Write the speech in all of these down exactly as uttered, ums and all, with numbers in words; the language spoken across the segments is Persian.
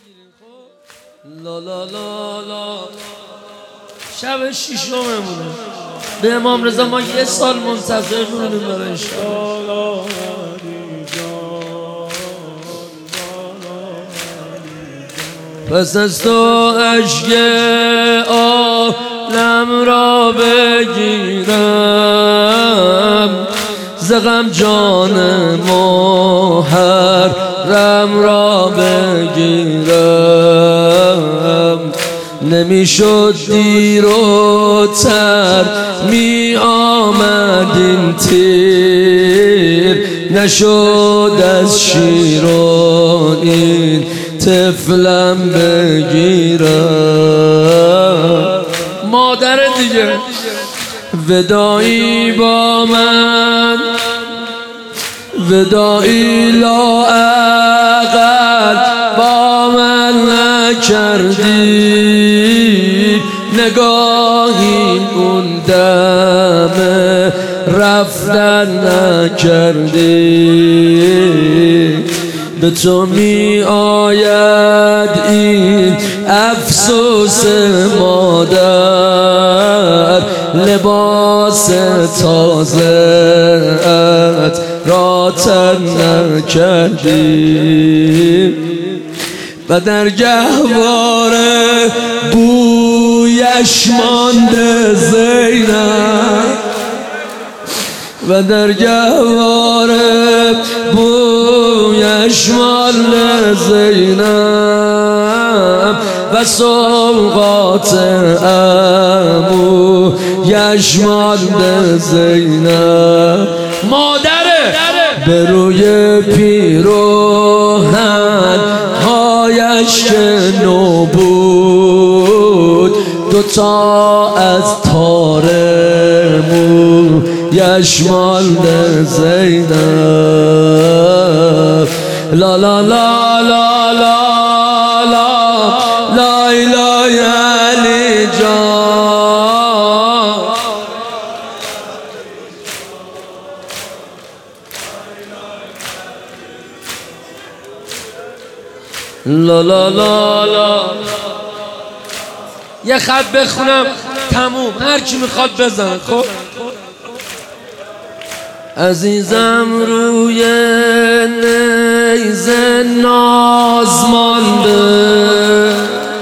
لا لا لا لا شب شیشممونه به امام رضا ما یه سال منتظر میمونیم برای انشاءالله. پس از تو اشک عالم را بگیرم، ز غم جان محرم را بگیرم. نمیشد دیر و تر می آمد این تیر، نشد از شیران این طفلم بگیرم. مادر دیگه ودایی با من، ودایی لااقل با من نکردی، نگاهی اون دم رفتن نکردی. به تو می آید این افسوس مادر، لباس تازه‌ات را تن نکردی. و در گهواره بویش مانده زینب، و در گهواره بویش مانده زینب، و سوقات عمو یش مانده زینب. مادره به روی پیراهن هایش که نو بود، دوتا از تار مو یش مانده زینب. لا لا لا لا لا لا لا اله علی جان. لا لا لا لا یه خط بخونم تموم، هر کی میخواد بزن. خب عزیزم روی نیزه ناز مانده،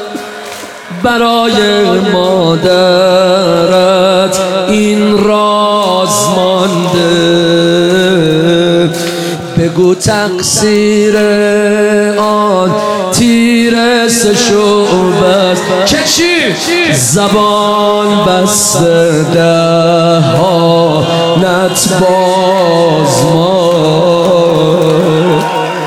برای مادرت این راز مانده. بگو تقصیر آن تیر سه شعبه است که چی؟ زبان بسته دهانت باز ماند.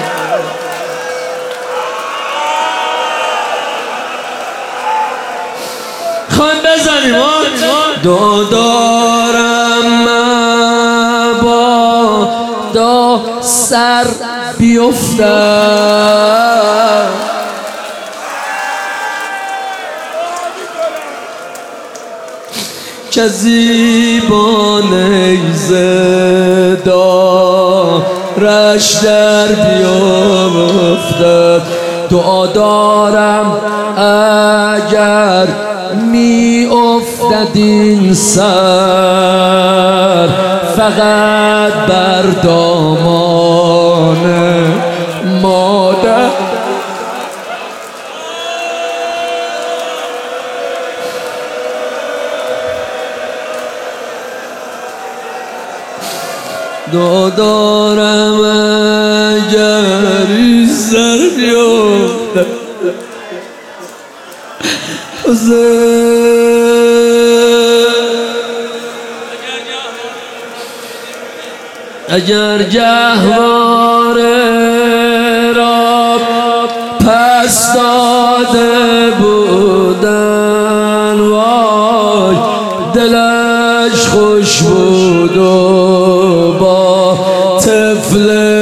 خواهیم بزنیم دو دارم مبادا سر بیفتم، که زیبا نیزه دارش در بیافتد. دعا دارم اگر می افتد این سر، فقط بر دامان مادر. دعا دارم اگر این سر بیفتد، اگر گهواره را پس داده بودن، وای دلش خوش بود و با طفل